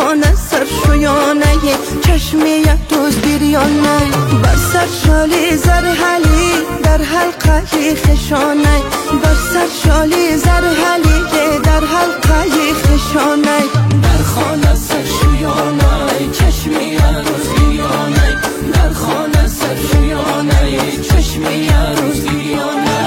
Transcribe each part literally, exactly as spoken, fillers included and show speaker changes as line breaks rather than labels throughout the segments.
خانه سر شویانه چشمی روز بیریانه بر سر شالی زرحلی در حلقه خشانه بر سر شالی زرحلی در حلقه خشانه در خانه سر شویانه چشمی روز بیریانه در خانه سر شویانه چشمی روز بیریانه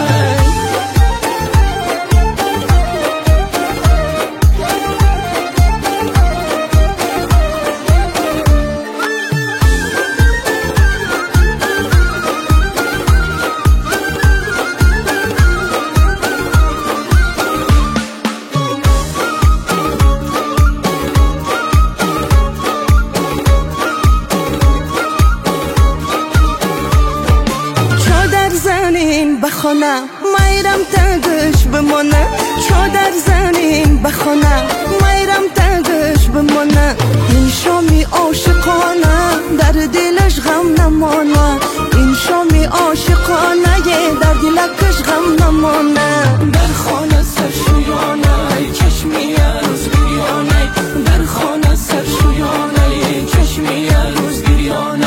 بخونه میرم تگش بمانه چادر زنین بخونه میرم تگش بمانه این شامی عاشقانه در دلش غم نمانه این شامی عاشقانه در دلش غم نمانه در خانه سر شویانه چشمی روز بیریانه در خانه سر شویانه چشمی روز بیریانه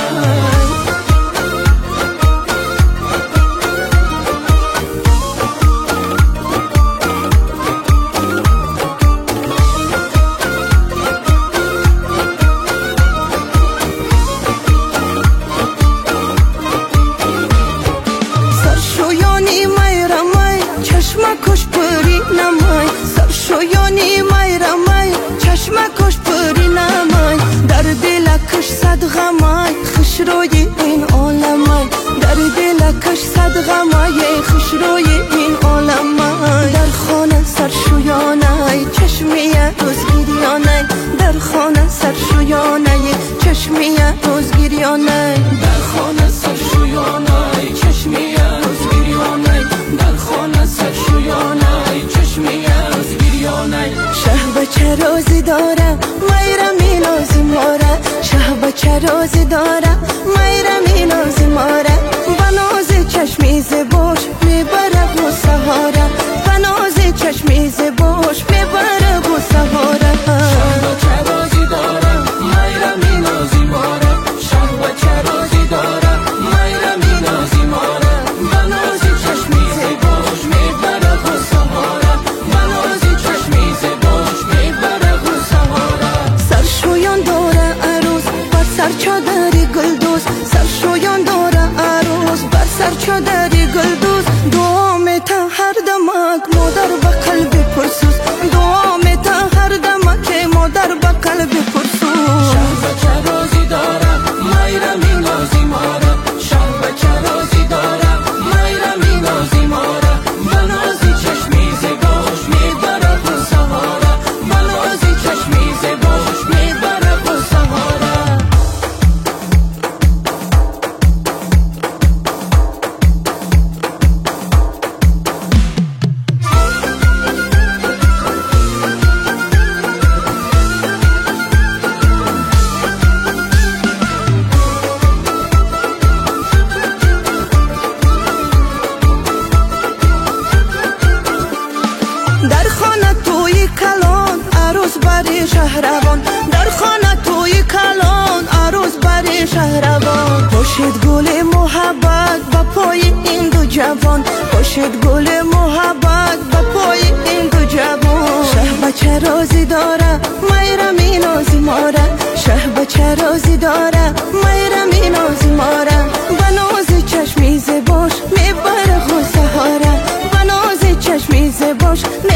کش پری نمای سر شویانی میرمای چشم کش پری نمای در دلکش صد غمای خوش روی این عالمای در دلکش صد غمای خوش روی این عالمای در خانه سر شویانه چشمی روز گریانه در خانه سر شویانه چشمی روز گریانه در خانه سر شویانه چشمی روز گریانه در خانه سر شویانه چشمی روز گریانه شه بچه روزی داره میرم نازی ماره شه بچه روزی داره میرم نازی ماره بنازی چشمی زباش میبره و سهاره بنازی چشمی زباش میبره و سهاره شه بچه روزی داره میرم نازی ماره شه بچه روزی داره میرم نازی ماره بنازی چشمی زباش میبره و سهاره بنازی چشمی زباش میبره و سهاره سر شویان داره عروس بر سر چادری گلدوز سر شویان داره عروس بر سر چادری گلدوز دوام تا هر دمک مادر به قلب پرسوز دوام تا هر دمک مادر به قلب پرسوز شه بچه روزی داره میرم نازی ماره شه بچه روزی داره میرم نازی ماره بنازی چشمی زباش میبره و سهاره بنازی چشمی زباش میبره و سهاره در خانه توی کلان عروس بری شهروان در خانه توی کلان عروس بری شهروان باشد گل محبت با پای این دو جوان باشد گل محبت با پای این دو جوان شه بچه روزی داره میرم نازی ماره شه بچه روزی داره میرم نازی ماره بنازی چشمی زباش میبره و سهاره بنازی چشمی زباش